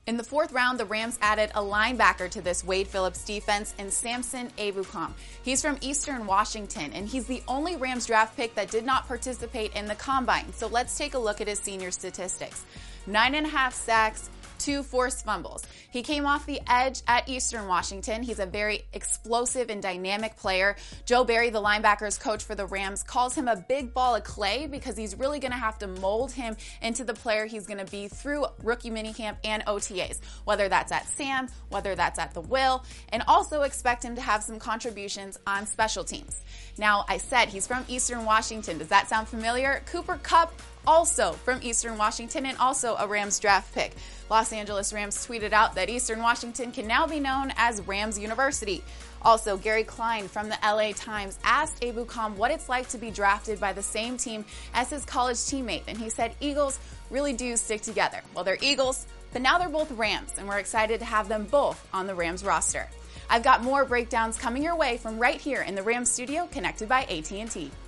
In the fourth round, the Rams added a linebacker to this Wade Phillips defense in Samson Ebukam. He's from Eastern Washington, and he's the only Rams draft pick that did not participate in the combine. So let's take a look at his senior statistics. 9.5 sacks, 2 forced fumbles. He came off the edge at Eastern Washington. He's a very explosive and dynamic player. Joe Barry, the linebackers coach for the Rams, calls him a big ball of clay because he's really going to have to mold him into the player he's going to be through rookie minicamp and OTAs, whether that's at Sam, whether that's at the Will, and also expect him to have some contributions on special teams. Now, I said he's from Eastern Washington. Does that sound familiar? Cooper Kupp, also from Eastern Washington and also a Rams draft pick. Los Angeles Rams tweeted out that Eastern Washington can now be known as Rams University. Also, Gary Klein from the LA Times asked Ebukam what it's like to be drafted by the same team as his college teammate, and he said Eagles really do stick together. Well, they're Eagles, but now they're both Rams, and we're excited to have them both on the Rams roster. I've got more breakdowns coming your way from right here in the Rams studio, connected by AT&T.